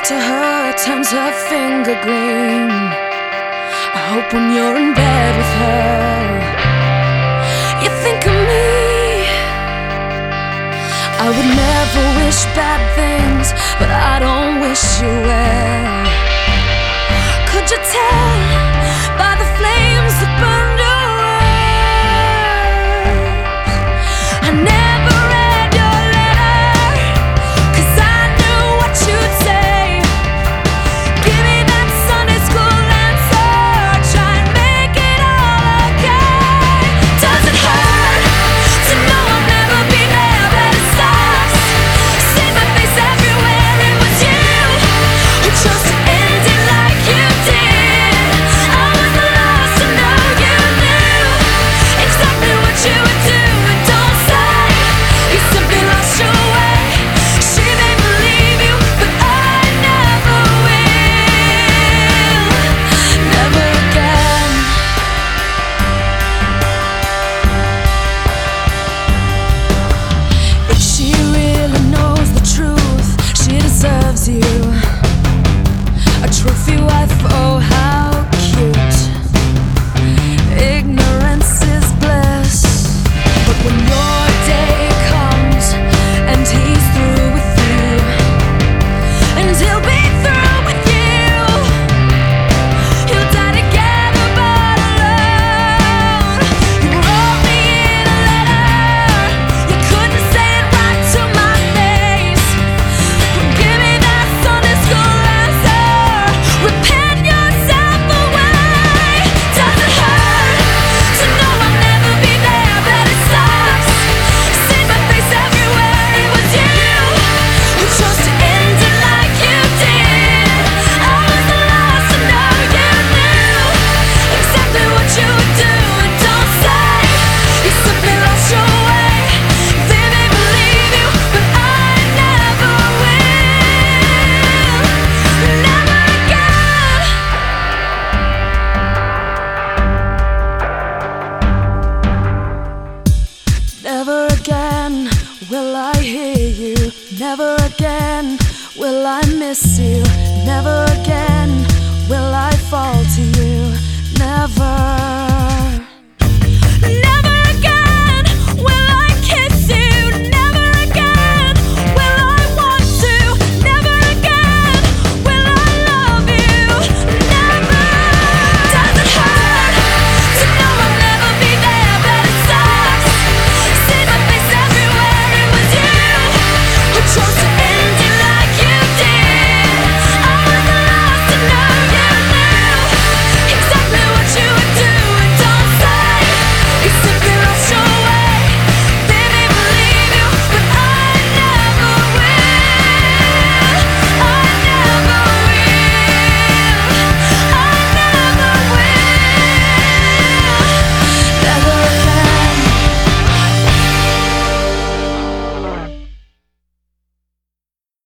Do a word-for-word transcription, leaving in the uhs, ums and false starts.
to her turns her finger green. I hope when you're in bed with her, you think of me. I would never wish bad things, but I don't wish you well. Could you tell by the flames that burned your eyes? I never read your letter, 'cause I knew what you'd say. Give me that Sunday school answer, try and make it all okay. Does it hurt to know I'll never be there, but it sucks? See my face everywhere, it was you who chose to end it like you did. I was the last to know you knew exactly what you would do, and don't say you simply lost your way. She may believe you, but I never will. Never again. If she really knows the truth, she deserves you. A trophy wife, oh how cute. Ignorance is bliss, but when your day comes and he's through with you, and he'll be through with you, you'll die together but alone. You wrote me in a letter, you couldn't say it right to my face. Give me that Sunday school answer, repent yourself away. Does it hurt to know I'll never be there, but it sucks? See my face everywhere, it was you who chose to end it like you did. I was the last to know you knew exactly what you would do, and don't say you simply lost your way. They may believe you, but I never will. Never again. Never again will I hear you. Never again will I miss you. Never again will I fall to you. Never.